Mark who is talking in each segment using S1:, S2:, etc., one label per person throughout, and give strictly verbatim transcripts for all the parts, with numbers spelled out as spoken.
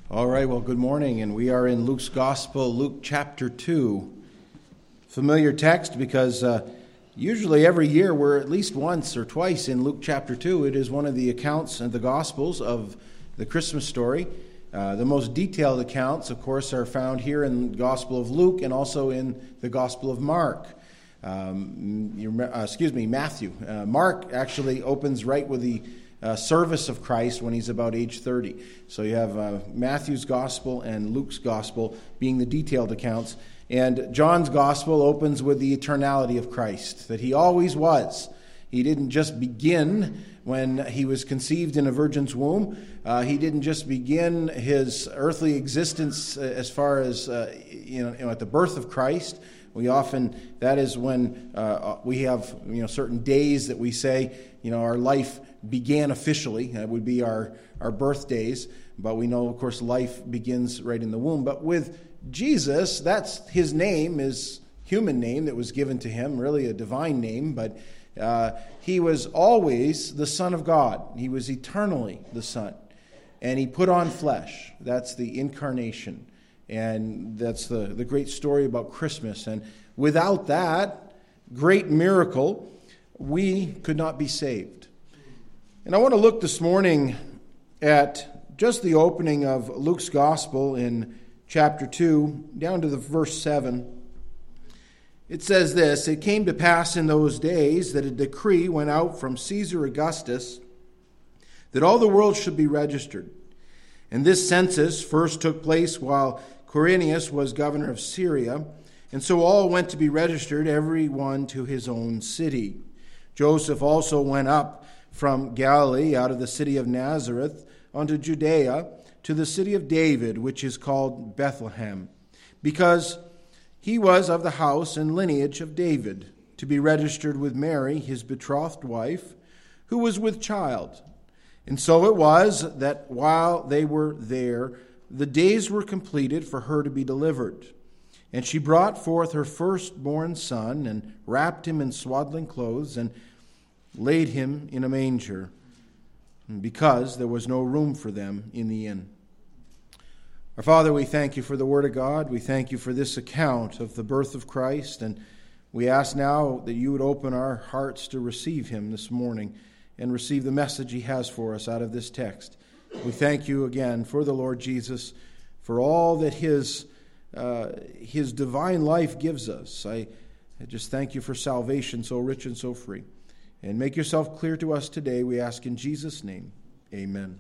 S1: All right, well, good morning, and we are in Luke's Gospel, Luke chapter two. Familiar text because uh, usually every year we're at least once or twice in Luke chapter two. It is one of the accounts in the Gospels of the Christmas story. Uh, the most detailed accounts, of course, are found here in the Gospel of Luke and also in the Gospel of Mark. Um, uh, excuse me, Matthew. Uh, Mark actually opens right with the Uh, service of Christ when he's about age thirty. So you have uh, Matthew's Gospel and Luke's Gospel being the detailed accounts. And John's Gospel opens with the eternality of Christ, that he always was. He didn't just begin when he was conceived in a virgin's womb. Uh, he didn't just begin his earthly existence as far as uh, you know, at the birth of Christ. We often, that is when uh, we have you know certain days that we say, you know, our life began officially. That would be our, our birthdays. But we know, of course, life begins right in the womb. But with Jesus, that's his name, his human name that was given to him, really a divine name. But uh, he was always the Son of God. He was eternally the Son. And he put on flesh. That's the incarnation. And that's the, the great story about Christmas. And without that great miracle, we could not be saved. And I want to look this morning at just the opening of Luke's Gospel in chapter two, down to the verse seven. It says this: "It came to pass in those days that a decree went out from Caesar Augustus that all the world should be registered. And this census first took place while Quirinius was governor of Syria, and so all went to be registered, every one to his own city. Joseph also went up from Galilee, out of the city of Nazareth, unto Judea, to the city of David, which is called Bethlehem, because he was of the house and lineage of David, to be registered with Mary, his betrothed wife, who was with child. And so it was that while they were there, the days were completed for her to be delivered. And she brought forth her firstborn son, and wrapped him in swaddling clothes, and laid him in a manger, because there was no room for them in the inn." Our Father, we thank you for the Word of God. We thank you for this account of the birth of Christ, and we ask now that you would open our hearts to receive him this morning and receive the message he has for us out of this text. We thank you again for the Lord Jesus, for all that his uh, his divine life gives us. I, I just thank you for salvation so rich and so free. And make yourself clear to us today, we ask in Jesus' name. Amen.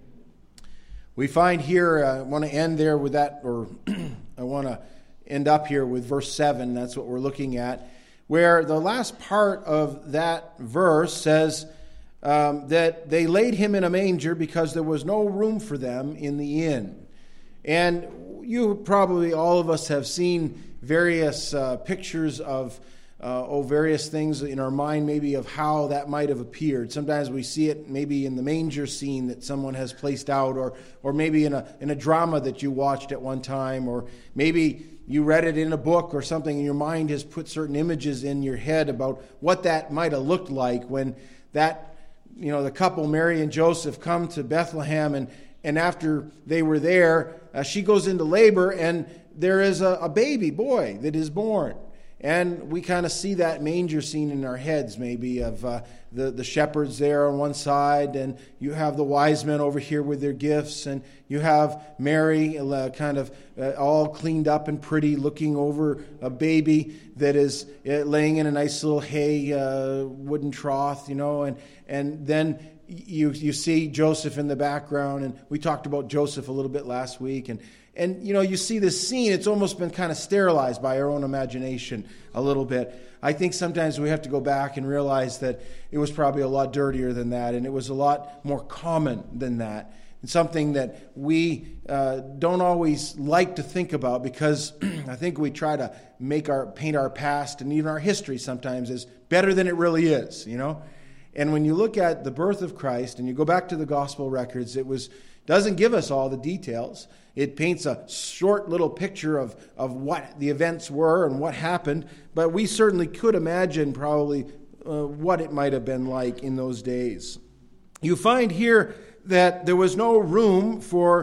S1: We find here, uh, I want to end there with that, or I want to end up here with verse seven. That's what we're looking at, where the last part of that verse says um, that they laid him in a manger because there was no room for them in the inn. And you probably, all of us, have seen various uh, pictures of Uh, oh, various things in our mind maybe of how that might have appeared. Sometimes we see it maybe in the manger scene that someone has placed out, or or maybe in a in a drama that you watched at one time, or maybe you read it in a book or something, and your mind has put certain images in your head about what that might have looked like when that, you know, the couple, Mary and Joseph, come to Bethlehem, and, and after they were there, uh, she goes into labor, and there is a, a baby boy that is born. And we kind of see that manger scene in our heads, maybe, of uh, the, the shepherds there on one side, and you have the wise men over here with their gifts, and you have Mary uh, kind of uh, all cleaned up and pretty, looking over a baby that is uh, laying in a nice little hay uh, wooden trough, you know, and, and then you you see Joseph in the background, and we talked about Joseph a little bit last week, and And, you know, you see this scene, it's almost been kind of sterilized by our own imagination a little bit. I think sometimes we have to go back and realize that it was probably a lot dirtier than that, and it was a lot more common than that. And something that we uh, don't always like to think about, because I think we try to make our paint our past and even our history sometimes as better than it really is, you know. And when you look at the birth of Christ and you go back to the gospel records, it was doesn't give us all the details. It paints a short little picture of, of what the events were and what happened, but we certainly could imagine probably uh, what it might have been like in those days. You find here that there was no room for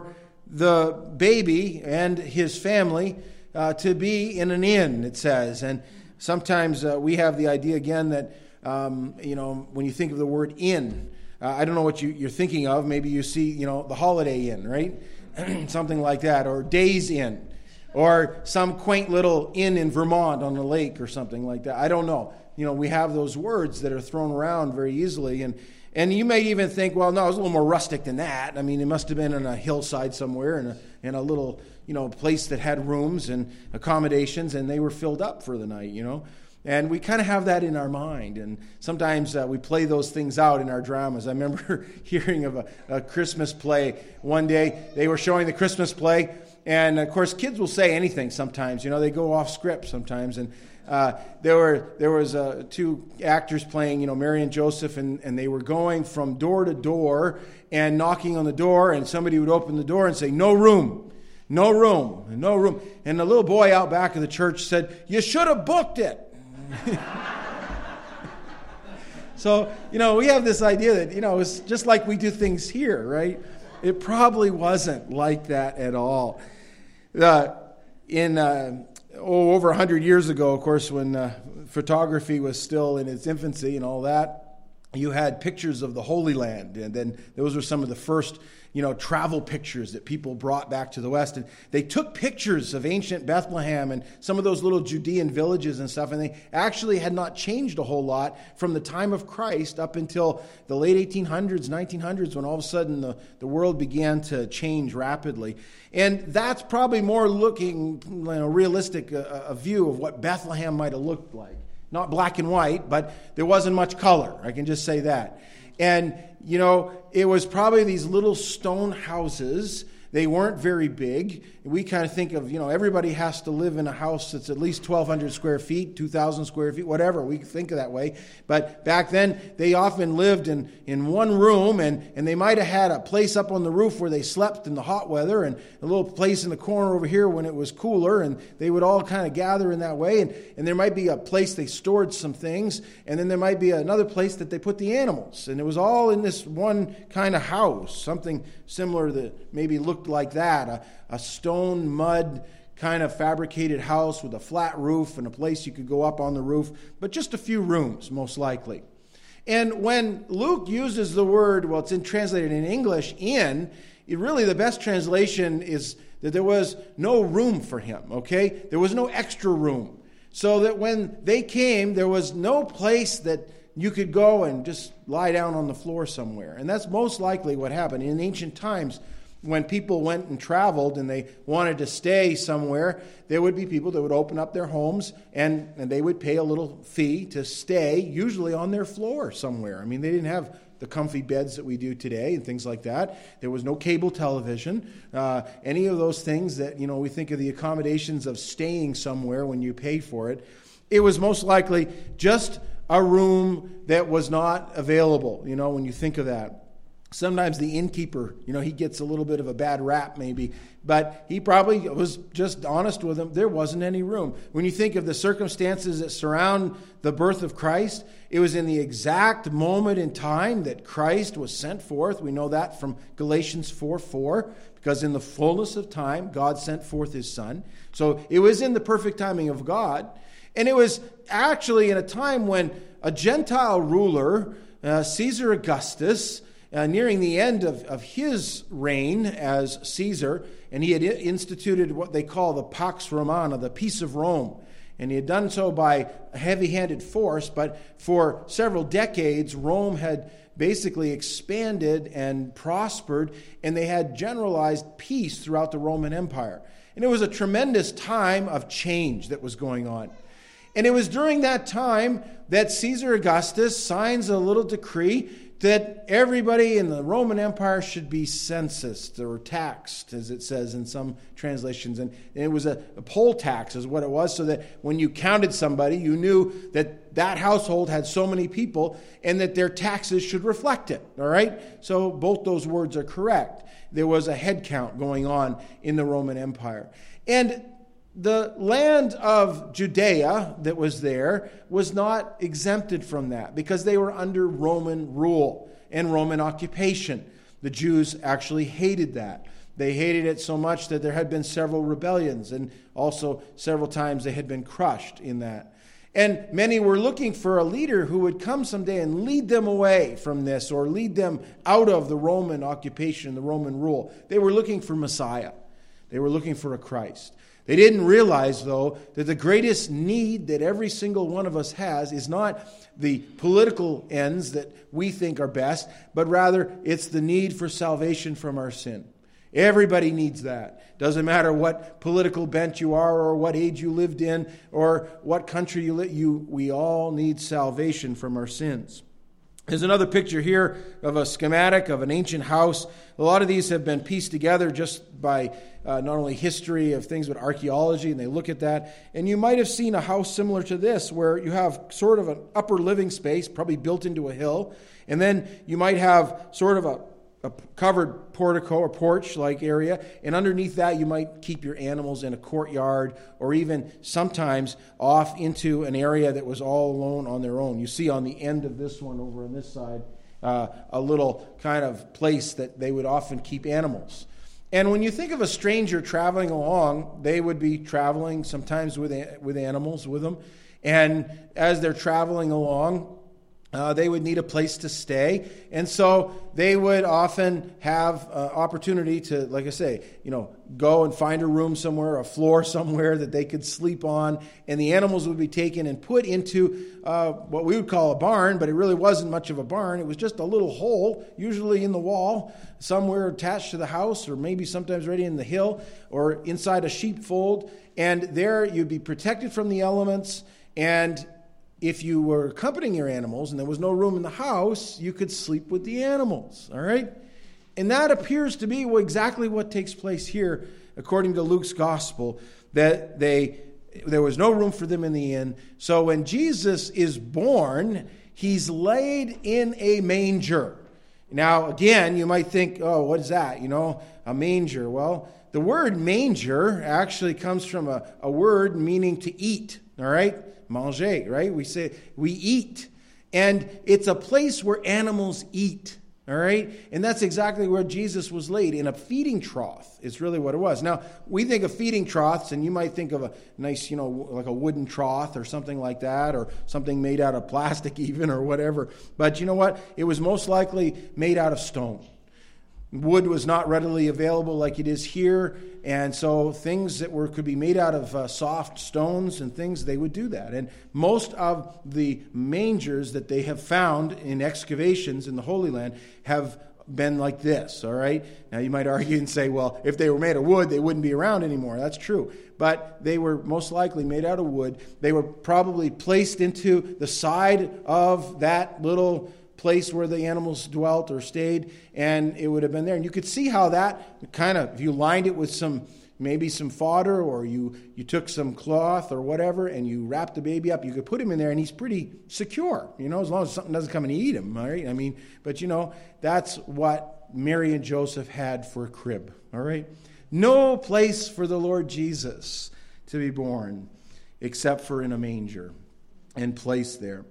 S1: the baby and his family uh, to be in an inn, it says. And sometimes uh, we have the idea again that, um, you know, when you think of the word inn, uh, I don't know what you, you're thinking of. Maybe you see, you know, the Holiday Inn, right? Something like that, or Days Inn, or some quaint little inn in Vermont on the lake or something like that. I don't know. You know, we have those words that are thrown around very easily, and and you may even think, well, no, it was a little more rustic than that. I mean, it must have been in a hillside somewhere, in a in a little, you know, place that had rooms and accommodations, and they were filled up for the night, you know. And we kind of have that in our mind, and sometimes uh, we play those things out in our dramas. I remember hearing of a, a Christmas play one day. They were showing the Christmas play, and of course, kids will say anything sometimes. You know, they go off script sometimes, and uh, there were there was uh, two actors playing, you know, Mary and Joseph, and, and they were going from door to door and knocking on the door, and somebody would open the door and say, "No room, no room, no room." And the little boy out back of the church said, "You should have booked it." So, you know, we have this idea that, you know, it's just like we do things here, right? It probably wasn't like that at all. Uh, in, uh, oh, over one hundred years ago, of course, when uh, photography was still in its infancy and all that, you had pictures of the Holy Land, and then those were some of the first, you know, travel pictures that people brought back to the West. And they took pictures of ancient Bethlehem and some of those little Judean villages and stuff, and they actually had not changed a whole lot from the time of Christ up until the late eighteen hundreds, nineteen hundreds, when all of a sudden the, the world began to change rapidly. And that's probably more looking, you know, realistic, a, a view of what Bethlehem might have looked like. Not black and white, but there wasn't much color. I can just say that. And, you know, it was probably these little stone houses. They weren't very big. We kind of think of, you know, everybody has to live in a house that's at least twelve hundred square feet, two thousand square feet, whatever. We think of that way. But back then, they often lived in, in one room, and, and they might have had a place up on the roof where they slept in the hot weather, and a little place in the corner over here when it was cooler, and they would all kind of gather in that way. And, and there might be a place they stored some things, and then there might be another place that they put the animals. And it was all in this one kind of house, something similar that maybe looked like that, a, a stone, mud kind of fabricated house with a flat roof and a place you could go up on the roof, but just a few rooms, most likely. And when Luke uses the word, well, it's in, translated in English, inn, it really the best translation is that there was no room for him, okay? There was no extra room. So that when they came, there was no place that you could go and just lie down on the floor somewhere. And that's most likely what happened. In ancient times, when people went and traveled and they wanted to stay somewhere, there would be people that would open up their homes and, and they would pay a little fee to stay, usually on their floor somewhere. I mean, they didn't have the comfy beds that we do today and things like that. There was no cable television, uh, any of those things that, you know, we think of the accommodations of staying somewhere when you pay for it. It was most likely just a room that was not available, you know, when you think of that. Sometimes the innkeeper, you know, he gets a little bit of a bad rap maybe, but he probably was just honest with them. There wasn't any room. When you think of the circumstances that surround the birth of Christ, it was in the exact moment in time that Christ was sent forth. We know that from Galatians four four, because in the fullness of time, God sent forth his Son. So it was in the perfect timing of God. And it was actually in a time when a Gentile ruler, uh, Caesar Augustus, Uh, nearing the end of, of his reign as Caesar, and he had instituted what they call the Pax Romana, the Peace of Rome. And he had done so by a heavy-handed force, but for several decades, Rome had basically expanded and prospered, and they had generalized peace throughout the Roman Empire. And it was a tremendous time of change that was going on. And it was during that time that Caesar Augustus signs a little decree that everybody in the Roman Empire should be censused or taxed, as it says in some translations. And it was a, a poll tax is what it was, so that when you counted somebody, you knew that that household had so many people and that their taxes should reflect it, all right? So both those words are correct. There was a head count going on in the Roman Empire. And the land of Judea that was there was not exempted from that because they were under Roman rule and Roman occupation. The Jews actually hated that. they hated it so much that there had been several rebellions, and also several times they had been crushed in that. And many were looking for a leader who would come someday and lead them away from this, or lead them out of the Roman occupation, the Roman rule. They were looking for Messiah. They were looking for a Christ. They didn't realize, though, that the greatest need that every single one of us has is not the political ends that we think are best, but rather it's the need for salvation from our sin. Everybody needs that. Doesn't matter what political bent you are, or what age you lived in, or what country you live. You, we all need salvation from our sins. There's another picture here of a schematic of an ancient house. A lot of these have been pieced together just by uh, not only history of things, but archaeology, and they look at that. And you might have seen a house similar to this, where you have sort of an upper living space, probably built into a hill, and then you might have sort of a a covered portico or porch-like area, and underneath that you might keep your animals in a courtyard, or even sometimes off into an area that was all alone on their own. You see on the end of this one over on this side, uh, a little kind of place that they would often keep animals. And when you think of a stranger traveling along, they would be traveling sometimes with with animals with them, and as they're traveling along, Uh, they would need a place to stay, and so they would often have uh, opportunity to, like I say, you know, go and find a room somewhere, a floor somewhere that they could sleep on, and the animals would be taken and put into uh, what we would call a barn, but it really wasn't much of a barn. It was just a little hole, usually in the wall, somewhere attached to the house, or maybe sometimes right in the hill, or inside a sheepfold, and there you'd be protected from the elements. And if you were accompanying your animals and there was no room in the house, you could sleep with the animals, all right? And that appears to be exactly what takes place here, according to Luke's gospel, that they there was no room for them in the inn. So when Jesus is born, he's laid in a manger. Now, again, you might think, oh, what is that? You know, a manger. Well, the word manger actually comes from a, a word meaning to eat, all right? Manger, right? We say we eat. And it's a place where animals eat, all right? And that's exactly where Jesus was laid, in a feeding trough. It's really what it was. Now, we think of feeding troughs, and you might think of a nice, you know, like a wooden trough or something like that, or something made out of plastic even, or whatever. But you know what? It was most likely made out of stone. Wood was not readily available like it is here, and so things that were could be made out of uh, soft stones and things, they would do that. And most of the mangers that they have found in excavations in the Holy Land have been like this, all right? Now you might argue and say, well, if they were made of wood, they wouldn't be around anymore. That's true. But they were most likely made out of wood. They were probably placed into the side of that little place where the animals dwelt or stayed, and it would have been there. And you could see how that kind of, if you lined it with some, maybe some fodder, or you, you took some cloth or whatever, and you wrapped the baby up, you could put him in there, and he's pretty secure, you know, as long as something doesn't come and eat him, all right? I mean, but you know, that's what Mary and Joseph had for a crib, all right? No place for the Lord Jesus to be born except for in a manger and placed there.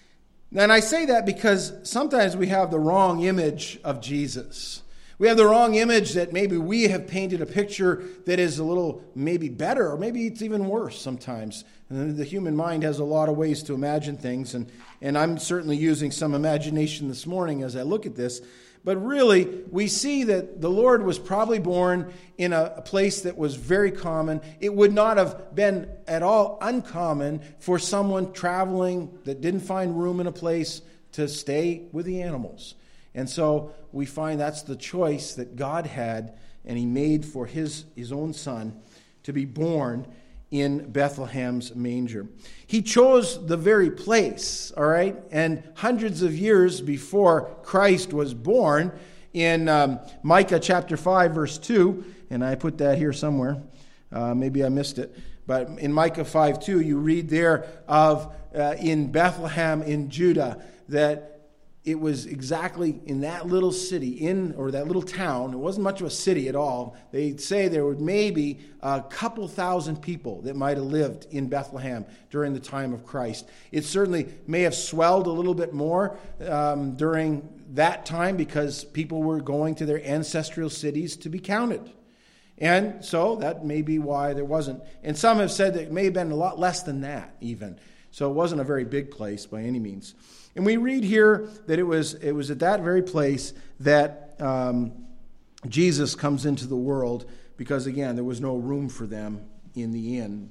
S1: And I say that because sometimes we have the wrong image of Jesus. We have the wrong image that maybe we have painted a picture that is a little maybe better, or maybe it's even worse sometimes. And the human mind has a lot of ways to imagine things, and, and I'm certainly using some imagination this morning as I look at this. But really, we see that the Lord was probably born in a, a place that was very common. It would not have been at all uncommon for someone traveling that didn't find room in a place to stay with the animals. And so we find that's the choice that God had, and he made for his, his own son to be born in Bethlehem's manger. He chose the very place, all right? And hundreds of years before Christ was born, in um, Micah chapter five, verse two, and I put that here somewhere. Uh, maybe I missed it. But in Micah five two, you read there of uh, in Bethlehem in Judah that it was exactly in that little city, in or that little town. It wasn't much of a city at all. They'd say there were maybe a couple thousand people that might have lived in Bethlehem during the time of Christ. It certainly may have swelled a little bit more um, during that time because people were going to their ancestral cities to be counted. And so that may be why there wasn't. And some have said that it may have been a lot less than that even. So it wasn't a very big place by any means. And we read here that it was it was at that very place that um, Jesus comes into the world because, again, there was no room for them in the inn.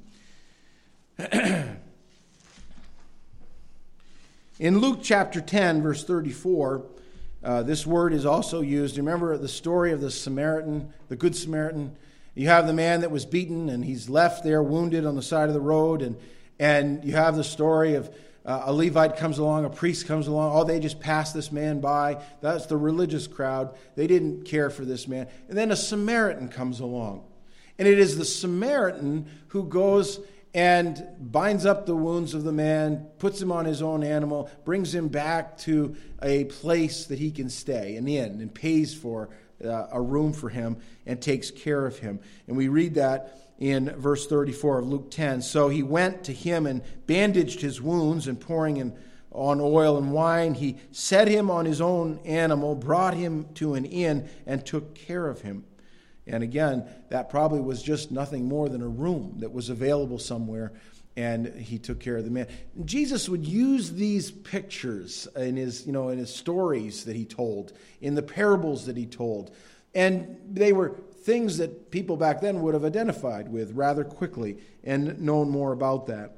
S1: In Luke chapter ten, verse thirty-four, uh, this word is also used. Remember the story of the Samaritan, the Good Samaritan? You have the man that was beaten and he's left there wounded on the side of the road. And, and you have the story of uh, a Levite comes along, a priest comes along. Oh, they just passed this man by. That's the religious crowd. They didn't care for this man. And then a Samaritan comes along. And it is the Samaritan who goes and binds up the wounds of the man, puts him on his own animal, brings him back to a place that he can stay, an inn, and pays for uh, a room for him and takes care of him. And we read that in verse thirty-four of Luke ten. So he went to him and bandaged his wounds, and pouring in on oil and wine, he set him on his own animal, brought him to an inn, and took care of him. And again, that probably was just nothing more than a room that was available somewhere, and he took care of the man. Jesus would use these pictures in his, you know, in his stories that he told, in the parables that he told, and they were things that people back then would have identified with rather quickly and known more about that.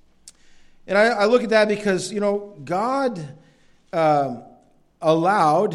S1: And I, I look at that because, you know, God um, allowed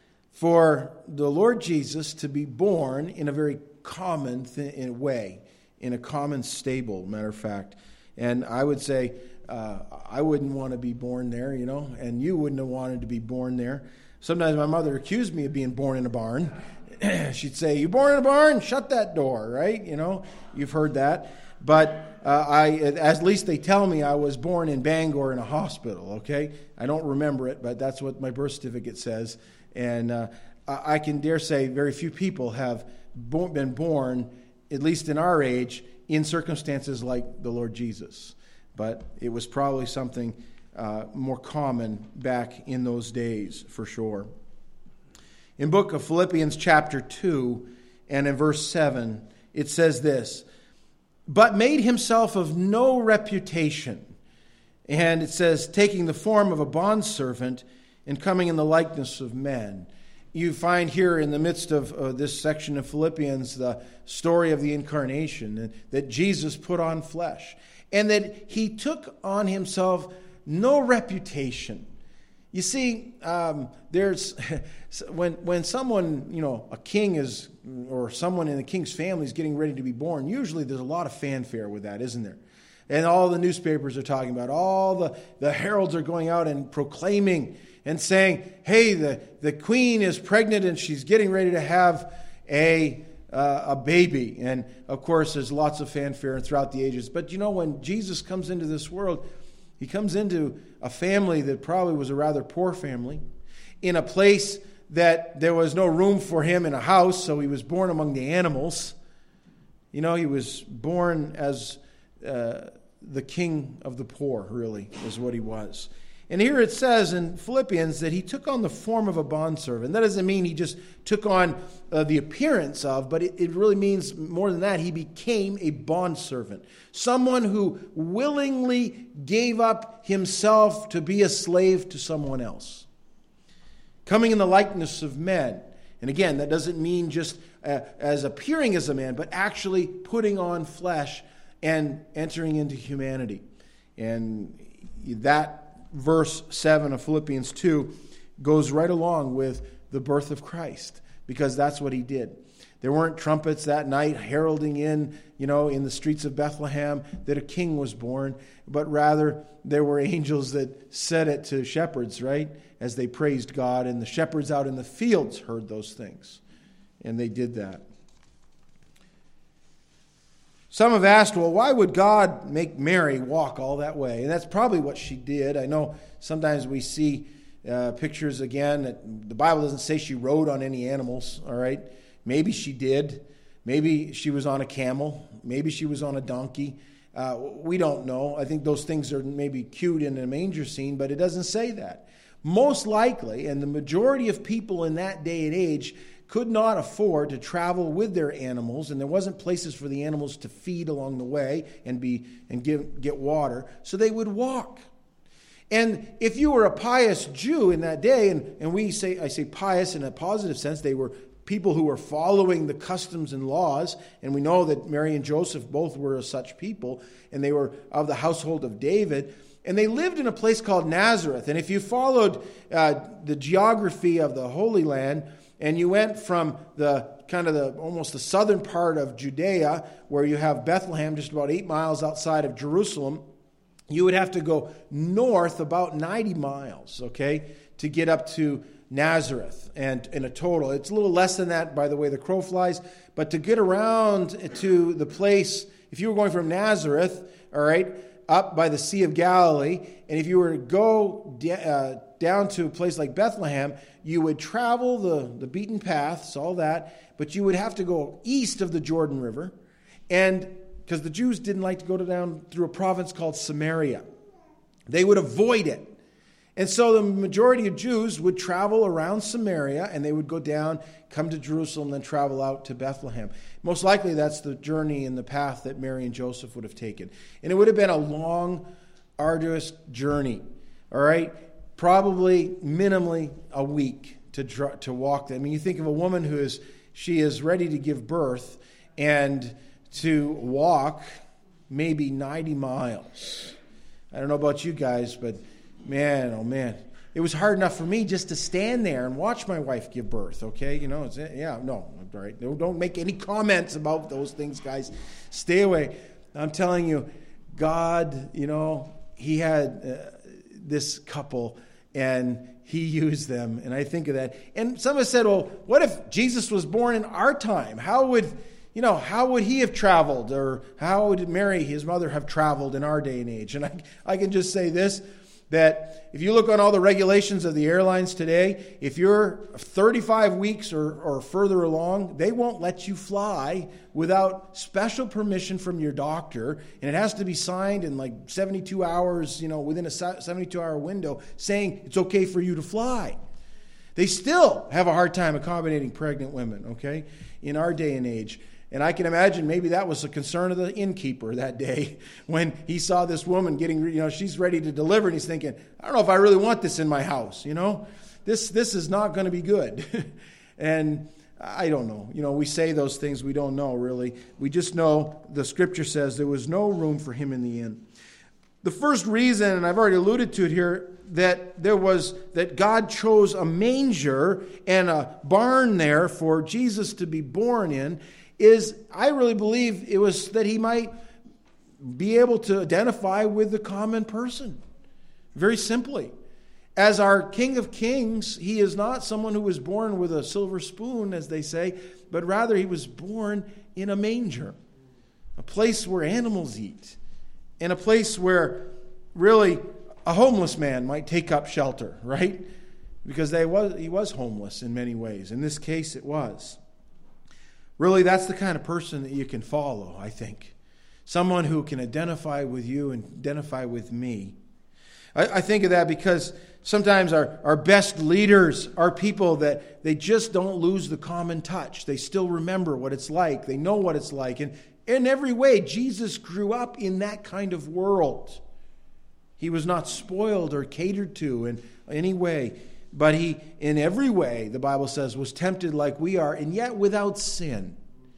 S1: for the Lord Jesus to be born in a very common th- in a way, in a common stable, matter of fact. And I would say uh, I wouldn't want to be born there, you know, and you wouldn't have wanted to be born there. Sometimes my mother accused me of being born in a barn. She'd say, "You born in a barn? Shut that door," right? You know, you've heard that. But uh, I, at least they tell me I was born in Bangor in a hospital, okay? I don't remember it, but that's what my birth certificate says. And uh, I can dare say very few people have bo- been born, at least in our age, in circumstances like the Lord Jesus. But it was probably something uh, more common back in those days, for sure. In book of Philippians chapter two and in verse seven, it says this, "But made himself of no reputation." And it says, "taking the form of a bondservant and coming in the likeness of men." You find here in the midst of uh, this section of Philippians the story of the incarnation, and that Jesus put on flesh, and that he took on himself no reputation. You see, um, there's when when someone, you know, a king is, or someone in the king's family is getting ready to be born, usually there's a lot of fanfare with that, isn't there? And all the newspapers are talking about, all the, the heralds are going out and proclaiming and saying, hey, the, the queen is pregnant and she's getting ready to have a uh, a baby. And, of course, there's lots of fanfare throughout the ages. But, you know, when Jesus comes into this world, he comes into a family that probably was a rather poor family, in a place that there was no room for him in a house, so he was born among the animals. You know, he was born as uh, the king of the poor, really, is what he was. And here it says in Philippians that he took on the form of a bondservant. That doesn't mean he just took on uh, the appearance of, but it, it really means more than that. He became a bondservant. Someone who willingly gave up himself to be a slave to someone else. Coming in the likeness of men. And again, that doesn't mean just uh, as appearing as a man, but actually putting on flesh and entering into humanity. And that verse seven of Philippians two goes right along with the birth of Christ, because that's what he did. There weren't trumpets that night heralding in, you know, in the streets of Bethlehem that a king was born, but rather there were angels that said it to shepherds, right, as they praised God, and the shepherds out in the fields heard those things, and they did that. Some have asked, well, why would God make Mary walk all that way? And that's probably what she did. I know sometimes we see uh, pictures again that the Bible doesn't say she rode on any animals, all right? Maybe she did. Maybe she was on a camel. Maybe she was on a donkey. Uh, we don't know. I think those things are maybe cute in a manger scene, but it doesn't say that. Most likely, and the majority of people in that day and age could not afford to travel with their animals, and there wasn't places for the animals to feed along the way and be and give, get water, so they would walk. And if you were a pious Jew in that day, and, and we say I say pious in a positive sense, they were people who were following the customs and laws, and we know that Mary and Joseph both were such people, and they were of the household of David, and they lived in a place called Nazareth. And if you followed uh, the geography of the Holy Land, and you went from the kind of the almost the southern part of Judea, where you have Bethlehem, just about eight miles outside of Jerusalem, you would have to go north about ninety miles, okay, to get up to Nazareth, and in a total. It's a little less than that by the way the crow flies, but to get around to the place, if you were going from Nazareth, all right, up by the Sea of Galilee, and if you were to go uh, down to a place like Bethlehem, you would travel the, the beaten paths, all that, but you would have to go east of the Jordan River, and because the Jews didn't like to go down through a province called Samaria. They would avoid it. And so the majority of Jews would travel around Samaria, and they would go down, come to Jerusalem, then travel out to Bethlehem. Most likely that's the journey and the path that Mary and Joseph would have taken. And it would have been a long, arduous journey, all right? Probably minimally a week to to walk that. I mean, you think of a woman who is, she is ready to give birth, and to walk maybe ninety miles. I don't know about you guys, but man, oh man, it was hard enough for me just to stand there and watch my wife give birth, okay? You know, it's, yeah, no, all right. Don't make any comments about those things, guys. Stay away. I'm telling you, God, you know, he had uh, this couple, and he used them, and I think of that. And some have said, well, what if Jesus was born in our time? How would, you know, how would he have traveled? Or how would Mary, his mother, have traveled in our day and age? And I, I can just say this, that if you look on all the regulations of the airlines today, if you're thirty-five weeks or, or further along, they won't let you fly without special permission from your doctor, and it has to be signed in like seventy-two hours, you know, within a seventy-two hour window, saying it's okay for you to fly. They still have a hard time accommodating pregnant women, okay, in our day and age. And I can imagine maybe that was a concern of the innkeeper that day when he saw this woman getting, you know, she's ready to deliver, and he's thinking, I don't know if I really want this in my house, you know. This this is not going to be good. And I don't know. You know, we say those things we don't know, really. We just know the Scripture says there was no room for him in the inn. The first reason, and I've already alluded to it here, that there was, that God chose a manger and a barn there for Jesus to be born in, is I really believe it was that he might be able to identify with the common person. Very simply. As our King of Kings, he is not someone who was born with a silver spoon, as they say, but rather he was born in a manger, a place where animals eat, and a place where really a homeless man might take up shelter, right? Because they was, he was homeless in many ways. In this case, it was. Really, that's the kind of person that you can follow, I think. Someone who can identify with you and identify with me. I, I think of that because sometimes our, our best leaders are people that they just don't lose the common touch. They still remember what it's like. They know what it's like. And in every way, Jesus grew up in that kind of world. He was not spoiled or catered to in any way. But he, in every way, the Bible says, was tempted like we are, and yet without sin.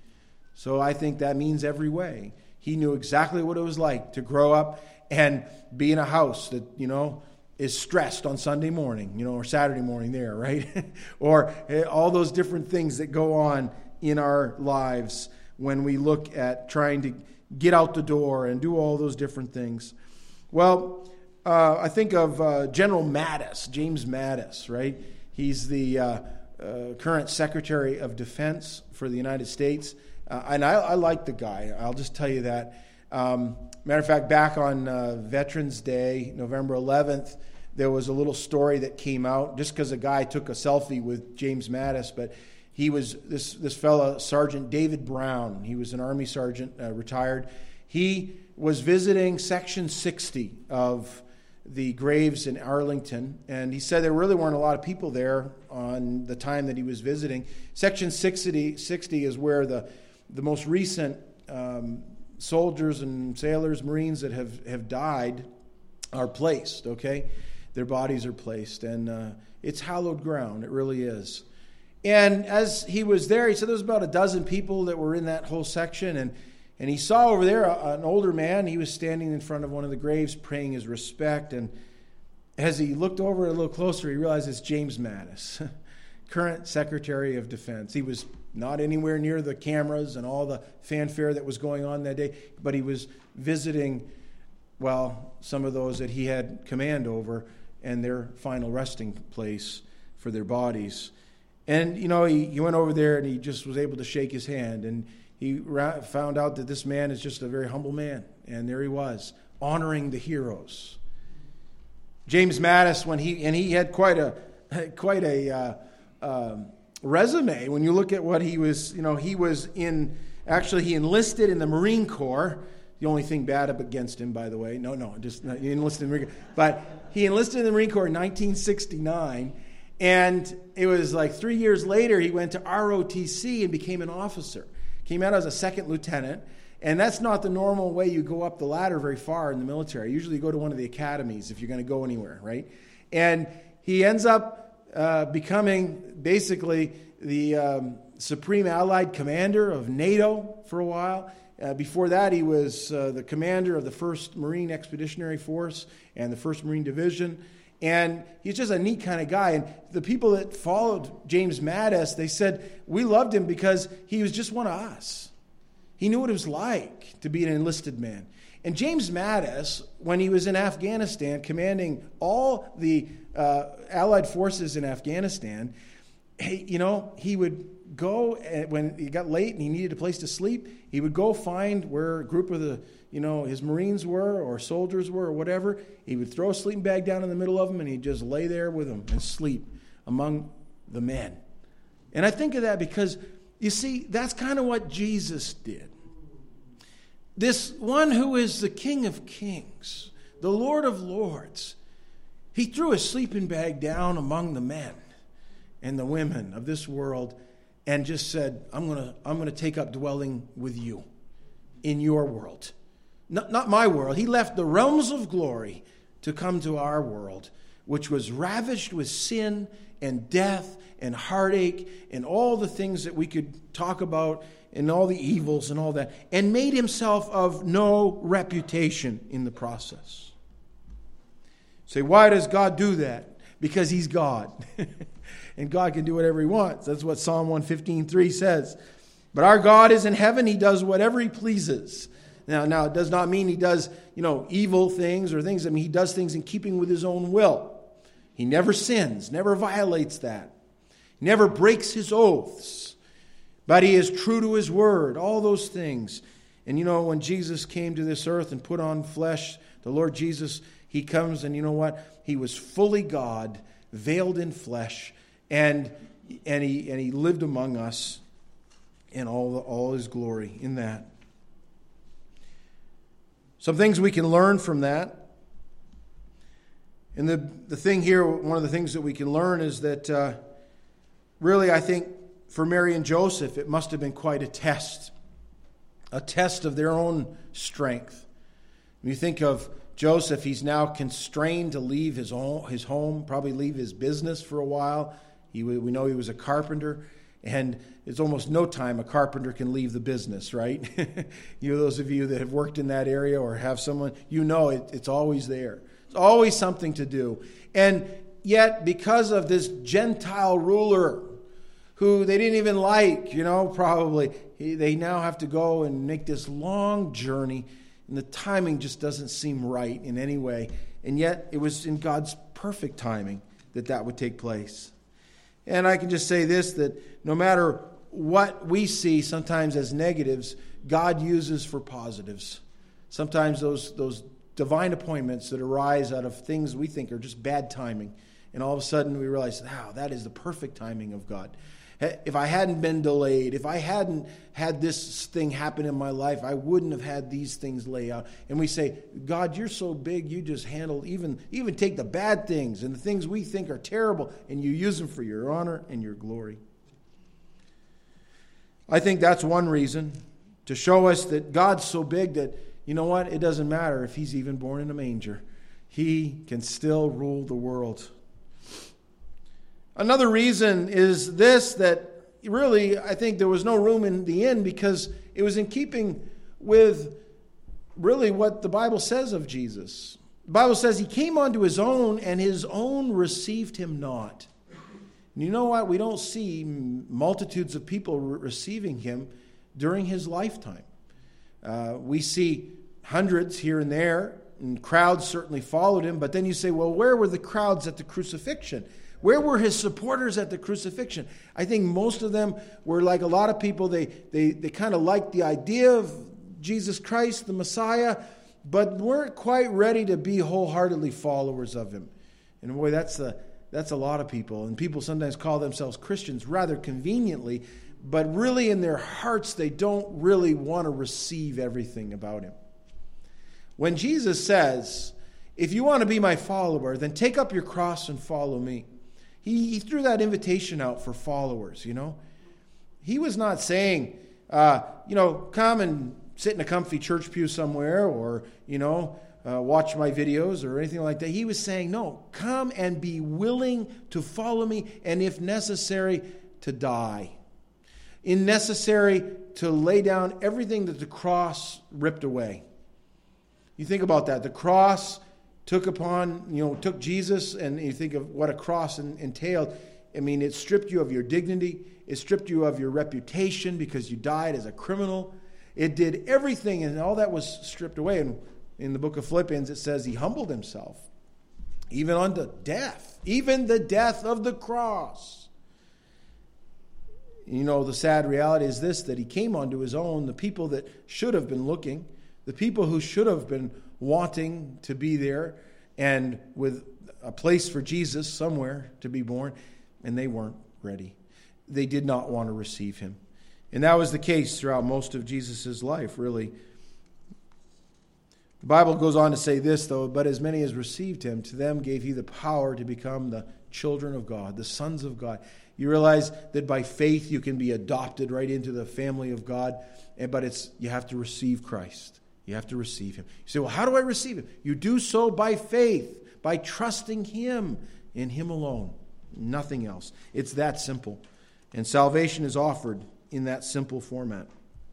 S1: So I think that means every way. He knew exactly what it was like to grow up and be in a house that, you know, is stressed on Sunday morning, you know, or Saturday morning there, right? Or all those different things that go on in our lives when we look at trying to get out the door and do all those different things. Well, Uh, I think of uh, General Mattis, James Mattis, right? He's the uh, uh, current Secretary of Defense for the United States. Uh, and I, I like the guy. I'll just tell you that. Um, matter of fact, back on uh, Veterans Day, November eleventh, there was a little story that came out just because a guy took a selfie with James Mattis. But he was, this, this fellow, Sergeant David Brown, he was an Army sergeant, uh, retired. He was visiting Section sixty of the graves in Arlington, and he said there really weren't a lot of people there on the time that he was visiting. Section sixty, sixty is where the, the most recent um, soldiers and sailors, Marines that have, have died are placed, okay? Their bodies are placed, and uh, it's hallowed ground. It really is. And as he was there, he said there was about a dozen people that were in that whole section, and, and he saw over there a, an older man. He was standing in front of one of the graves praying his respect, and as he looked over a little closer, he realized it's James Mattis, current Secretary of Defense. He was not anywhere near the cameras and all the fanfare that was going on that day, but he was visiting, well, some of those that he had command over and their final resting place for their bodies. And, you know, he, he went over there and he just was able to shake his hand. And he ra- found out that this man is just a very humble man. And there he was, honoring the heroes. James Mattis, when he, and he had quite a, quite a uh, um, resume. When you look at what he was, you know, he was in, actually he enlisted in the Marine Corps. The only thing bad up against him, by the way. No, no, just he enlisted in the Marine Corps. But he enlisted in the Marine Corps in nineteen sixty-nine, and it was like three years later he went to R O T C and became an officer. Came out as a second lieutenant, and that's not the normal way you go up the ladder very far in the military. Usually you go to one of the academies if you're going to go anywhere, right? And he ends up uh, becoming basically the um, Supreme Allied Commander of NATO for a while. Uh, before that, he was uh, the commander of the first Marine Expeditionary Force and the first Marine Division. And he's just a neat kind of guy. And the people that followed James Mattis, they said, we loved him because he was just one of us. He knew what it was like to be an enlisted man. And James Mattis, when he was in Afghanistan, commanding all the uh, Allied forces in Afghanistan, he, you know, he would go, and when it got late and he needed a place to sleep, he would go find where a group of the, you know, his Marines were or soldiers were or whatever. He would throw a sleeping bag down in the middle of them and he'd just lay there with them and sleep among the men. And I think of that because, you see, that's kind of what Jesus did. This one who is the King of Kings, the Lord of Lords, he threw a sleeping bag down among the men and the women of this world and just said, I'm going to I'm going to take up dwelling with you in your world. Not, not my world. He left the realms of glory to come to our world, which was ravished with sin and death and heartache and all the things that we could talk about and all the evils and all that, and made himself of no reputation in the process. Say, why does God do that? Because he's God. And God can do whatever he wants. That's what Psalm one fifteen three says. But our God is in heaven. He does whatever he pleases. Now, now it does not mean he does, you know, evil things or things. I mean, he does things in keeping with his own will. He never sins, never violates that. He never breaks his oaths. But he is true to his word, all those things. And you know, when Jesus came to this earth and put on flesh, the Lord Jesus, he comes and you know what? He was fully God, veiled in flesh, and and he and he lived among us in all the, all his glory in that. Some things we can learn from that. And the, the thing here, one of the things that we can learn is that uh, really I think for Mary and Joseph, it must have been quite a test. A test of their own strength. When you think of Joseph, he's now constrained to leave his home, his home, probably leave his business for a while. He, we know he was a carpenter, and it's almost no time a carpenter can leave the business, right? You know, those of you that have worked in that area or have someone, you know it, it's always there. It's always something to do. And yet, because of this Gentile ruler who they didn't even like, you know, probably, he, they now have to go and make this long journey, and the timing just doesn't seem right in any way. And yet, it was in God's perfect timing that that would take place. And I can just say this, that no matter what we see sometimes as negatives, God uses for positives. Sometimes those those divine appointments that arise out of things we think are just bad timing. And all of a sudden we realize, wow, that is the perfect timing of God. if I hadn't been delayed, if I hadn't had this thing happen in my life, I wouldn't have had these things lay out. And we say, God, you're so big, you just handle, even, even take the bad things and the things we think are terrible, and you use them for your honor and your glory. I think that's one reason, to show us that God's so big that, you know what, it doesn't matter if he's even born in a manger. He can still rule the world. Another reason is this, that really I think there was no room in the inn because it was in keeping with really what the Bible says of Jesus. The Bible says he came unto his own, and his own received him not. And you know what? We don't see multitudes of people receiving him during his lifetime. Uh, we see hundreds here and there, and crowds certainly followed him. But then you say, well, where were the crowds at the crucifixion? Where were his supporters at the crucifixion? I think most of them were like a lot of people. They they they kind of liked the idea of Jesus Christ, the Messiah, but weren't quite ready to be wholeheartedly followers of him. And boy, that's a, that's a lot of people. And people sometimes call themselves Christians rather conveniently, but really in their hearts they don't really want to receive everything about him. When Jesus says, if you want to be my follower, then take up your cross and follow me. He, he threw that invitation out for followers, you know. He was not saying, uh, you know, come and sit in a comfy church pew somewhere, or, you know, uh, watch my videos or anything like that. He was saying, no, come and be willing to follow me, and if necessary, to die. If necessary, to lay down everything that the cross ripped away. You think about that. The cross took upon, you know, took Jesus, and you think of what a cross entailed. I mean, it stripped you of your dignity. It stripped you of your reputation because you died as a criminal. It did everything, and all that was stripped away. And in the book of Philippians, it says he humbled himself, even unto death, even the death of the cross. You know, the sad reality is this, that he came unto his own, the people that should have been looking, the people who should have been wanting to be there and with a place for Jesus somewhere to be born, and they weren't ready. They did not want to receive him. And that was the case throughout most of Jesus' life, really. The Bible goes on to say this, though, but as many as received him, to them gave he the power to become the children of God, the sons of God. You realize that by faith you can be adopted right into the family of God, but it's you have to receive Christ. You have to receive him. You say, well, how do I receive him? You do so by faith, by trusting him, in him alone, nothing else. It's that simple. And salvation is offered in that simple format.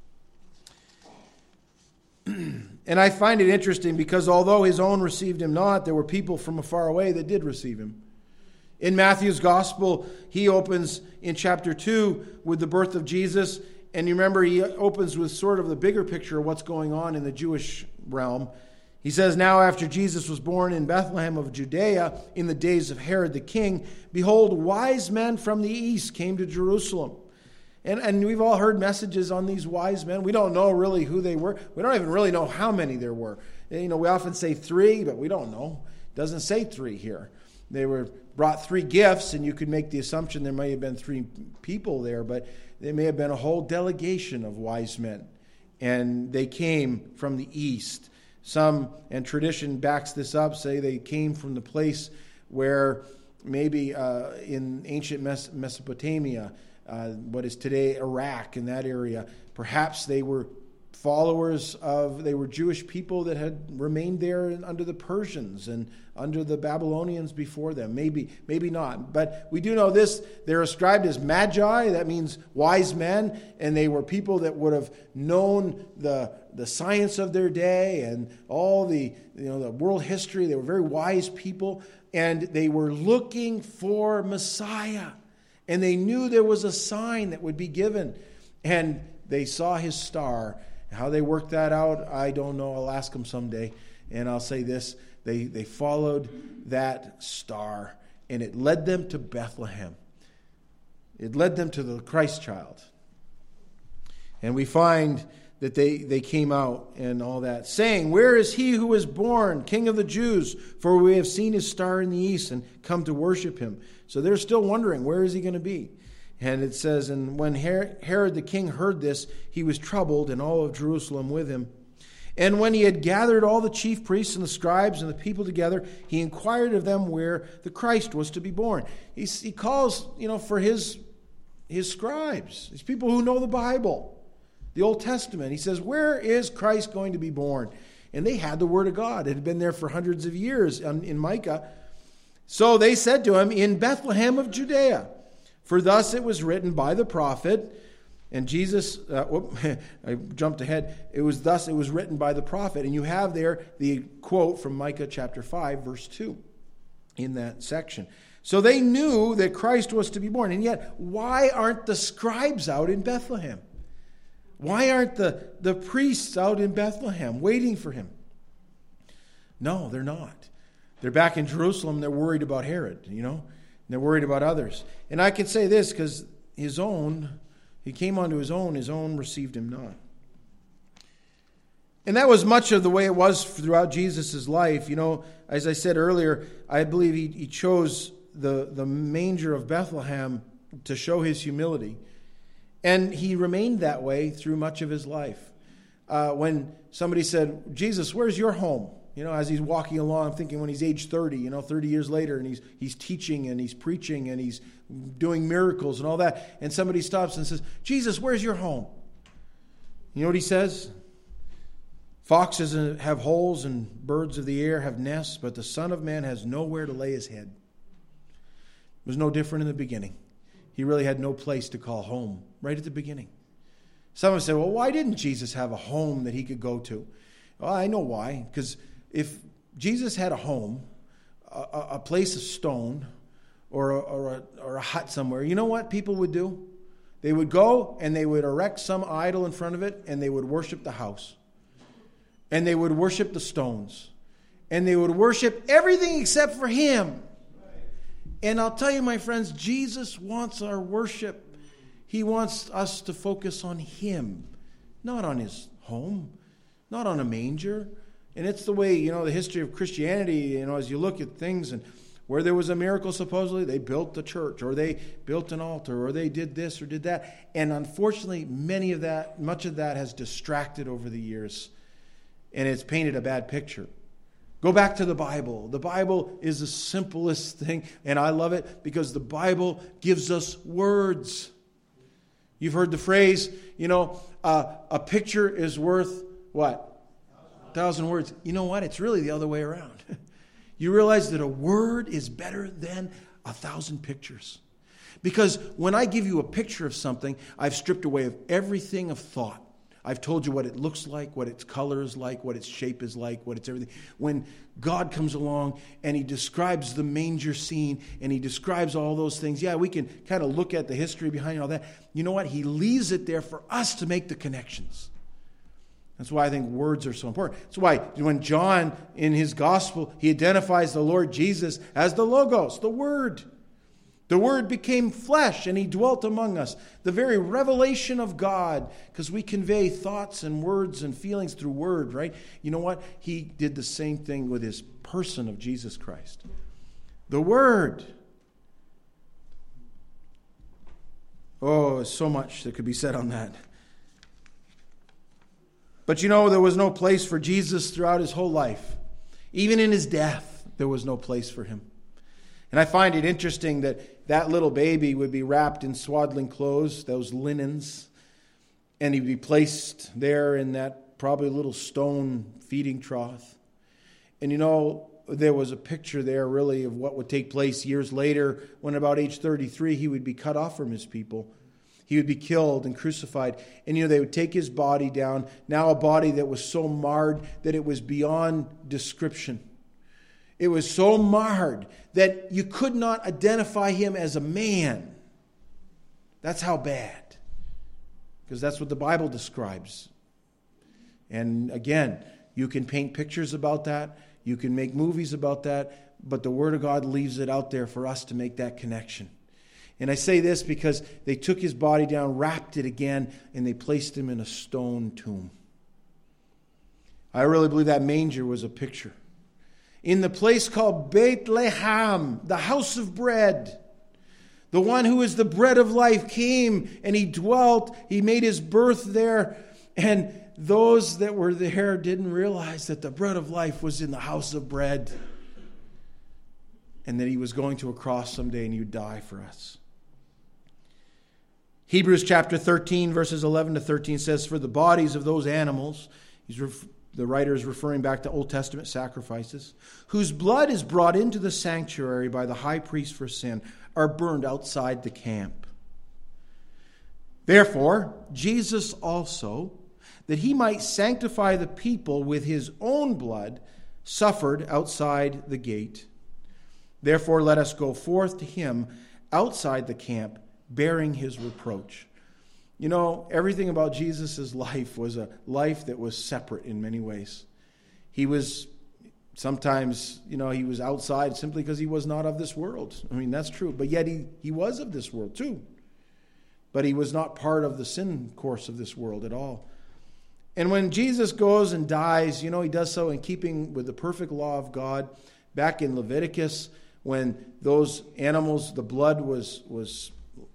S1: And I find it interesting because although his own received him not, there were people from afar away that did receive him. In Matthew's gospel, he opens in chapter two with the birth of Jesus. And you remember, he opens with sort of the bigger picture of what's going on in the Jewish realm. He says, now after Jesus was born in Bethlehem of Judea in the days of Herod the king, behold, wise men from the east came to Jerusalem. And, and we've all heard messages on these wise men. We don't know really who they were. We don't even really know how many there were. You know, we often say three, but we don't know. It doesn't say three here. They were brought three gifts, and you could make the assumption there may have been three people there, but there may have been a whole delegation of wise men. And they came from the east. Some, and tradition backs this up, say they came from the place where maybe uh, in ancient Mes- Mesopotamia, uh, what is today Iraq, in that area, perhaps they were followers of, they were Jewish people that had remained there under the Persians and under the Babylonians before them. Maybe, maybe not. But we do know this, they're ascribed as magi, that means wise men, and they were people that would have known the, the science of their day and all the, you know, the world history. They were very wise people, and they were looking for Messiah. And they knew there was a sign that would be given. And they saw his star. How they worked that out, I don't know. I'll ask them someday. And I'll say this. They, they followed that star, and it led them to Bethlehem. It led them to the Christ child. And we find that they, they came out and all that, saying, where is he who was born, King of the Jews? For we have seen his star in the east and come to worship him. So they're still wondering, where is he going to be? And it says, and when Herod the king heard this, he was troubled, and all of Jerusalem with him. And when he had gathered all the chief priests and the scribes and the people together, he inquired of them where the Christ was to be born. He, he calls, you know, for his, his scribes, these people who know the Bible, the Old Testament. He says, where is Christ going to be born? And they had the word of God. It had been there for hundreds of years in Micah. So they said to him, in Bethlehem of Judea, for thus it was written by the prophet. And Jesus, uh, whoop, I jumped ahead. It was thus it was written by the prophet. And you have there the quote from Micah chapter five, verse two, in that section. So they knew that Christ was to be born. And yet, why aren't the scribes out in Bethlehem? Why aren't the, the priests out in Bethlehem waiting for him? No, they're not. They're back in Jerusalem. They're worried about Herod, you know. They're worried about others. And I can say this because his own, he came unto his own, his own received him not. And that was much of the way it was throughout Jesus' life. You know, as I said earlier, I believe he, he chose the, the manger of Bethlehem to show his humility. And he remained that way through much of his life. Uh, when somebody said, Jesus, where's your home? You know, as he's walking along, I'm thinking when he's age thirty, you know, thirty years later, and he's he's teaching and he's preaching and he's doing miracles and all that. And somebody stops and says, Jesus, where's your home? You know what he says? Foxes have holes and birds of the air have nests, but the Son of Man has nowhere to lay his head. It was no different in the beginning. He really had no place to call home right at the beginning. Some have said, well, why didn't Jesus have a home that he could go to? Well, I know why. Because if Jesus had a home, a, a place of stone, or a, or, a, or a hut somewhere, you know what people would do? They would go and they would erect some idol in front of it, and they would worship the house. And they would worship the stones. And they would worship everything except for him. And I'll tell you, my friends, Jesus wants our worship. He wants us to focus on him, not on his home, not on a manger. And it's the way, you know, the history of Christianity, you know, as you look at things and where there was a miracle, supposedly, they built the church, or they built an altar, or they did this or did that. And unfortunately, many of that, much of that has distracted over the years. And it's painted a bad picture. Go back to the Bible. The Bible is the simplest thing, and I love it because the Bible gives us words. You've heard the phrase, you know, uh, a picture is worth what? A thousand words. You know what? It's really the other way around. You realize that a word is better than a thousand pictures. Because when I give you a picture of something, I've stripped away of everything of thought. I've told you what it looks like, what its color is like, what its shape is like, what it's everything. When God comes along and he describes the manger scene and he describes all those things, yeah, we can kind of look at the history behind all that. You know what? He leaves it there for us to make the connections. That's why I think words are so important. That's why when John, in his gospel, he identifies the Lord Jesus as the Logos, the Word. The Word became flesh and he dwelt among us. The very revelation of God, because we convey thoughts and words and feelings through word, right? You know what? He did the same thing with his person of Jesus Christ. The Word. Oh, so much that could be said on that. But you know, there was no place for Jesus throughout his whole life. Even in his death, there was no place for him. And I find it interesting that that little baby would be wrapped in swaddling clothes, those linens, and he'd be placed there in that probably little stone feeding trough. And you know, there was a picture there really of what would take place years later when about age thirty-three he would be cut off from his people. He would be killed and crucified. And you know, they would take his body down, now a body that was so marred that it was beyond description. It was so marred that you could not identify him as a man. That's how bad. Because that's what the Bible describes. And again, you can paint pictures about that. You can make movies about that. But the Word of God leaves it out there for us to make that connection. And I say this because they took his body down, wrapped it again, and they placed him in a stone tomb. I really believe that manger was a picture. In the place called Bethlehem, the house of bread, The one who is the bread of life came and he dwelt. He made his birth there. And those that were there didn't realize that the bread of life was in the house of bread. And that he was going to a cross someday and he would die for us. Hebrews chapter thirteen, verses eleven to thirteen says, for the bodies of those animals, he's ref- the writer is referring back to Old Testament sacrifices, whose blood is brought into the sanctuary by the high priest for sin, are burned outside the camp. Therefore, Jesus also, that he might sanctify the people with his own blood, suffered outside the gate. Therefore, let us go forth to him outside the camp, bearing his reproach. You know, everything about Jesus' life was a life that was separate in many ways. He was sometimes, you know, he was outside simply because he was not of this world. I mean, that's true. But yet he, he was of this world too. But he was not part of the sin course of this world at all. And when Jesus goes and dies, you know, he does so in keeping with the perfect law of God. Back in Leviticus, when those animals, the blood was was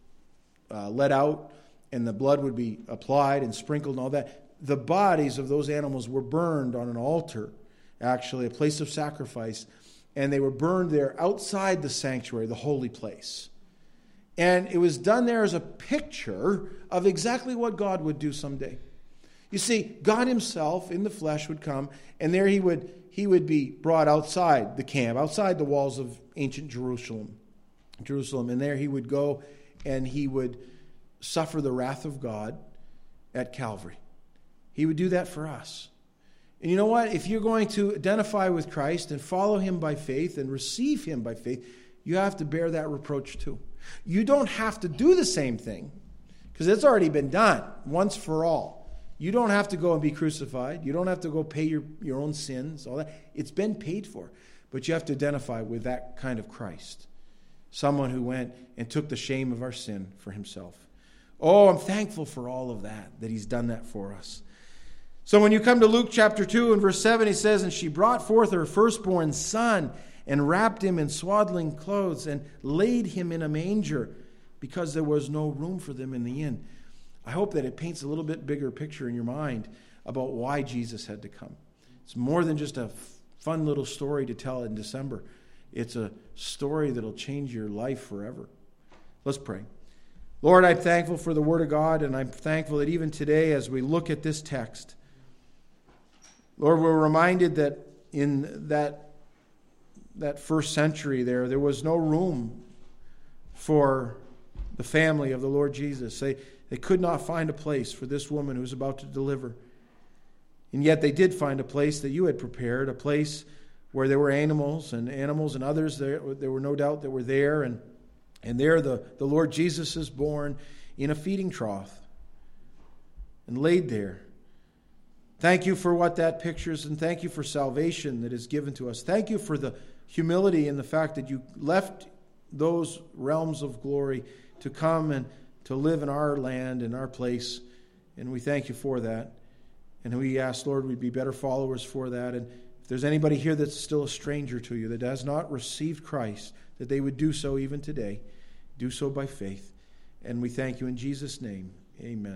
S1: uh, let out, and the blood would be applied and sprinkled and all that, the bodies of those animals were burned on an altar, actually, a place of sacrifice, and they were burned there outside the sanctuary, the holy place. And it was done there as a picture of exactly what God would do someday. You see, God himself in the flesh would come, and there he would he would be brought outside the camp, outside the walls of ancient Jerusalem. Jerusalem, and there he would go and he would suffer the wrath of God at Calvary. He would do that for us. And you know what? If you're going to identify with Christ and follow him by faith and receive him by faith, you have to bear that reproach too. You don't have to do the same thing because it's already been done once for all. You don't have to go and be crucified. You don't have to go pay your, your own sins, all that. It's been paid for. But you have to identify with that kind of Christ. Someone who went and took the shame of our sin for himself. Oh, I'm thankful for all of that, that he's done that for us. So when you come to Luke chapter two and verse seven, he says, and she brought forth her firstborn son and wrapped him in swaddling clothes and laid him in a manger because there was no room for them in the inn. I hope that it paints a little bit bigger picture in your mind about why Jesus had to come. It's more than just a fun little story to tell in December. It's a story that'll change your life forever. Let's pray. Lord, I'm thankful for the Word of God, and I'm thankful that even today as we look at this text, Lord, we're reminded that in that, that first century there, there was no room for the family of the Lord Jesus. They, they could not find a place for this woman who was about to deliver. And yet they did find a place that you had prepared, a place where there were animals and animals and others. There, there were no doubt that were there. And, and there the, the Lord Jesus is born in a feeding trough and laid there. Thank you for what that pictures, and thank you for salvation that is given to us. Thank you for the humility and the fact that you left those realms of glory to come and to live in our land, in our place. And we thank you for that. And we ask, Lord, we'd be better followers for that. And if there's anybody here that's still a stranger to you, that has not received Christ, that they would do so even today. Do so by faith. And we thank you in Jesus' name. Amen.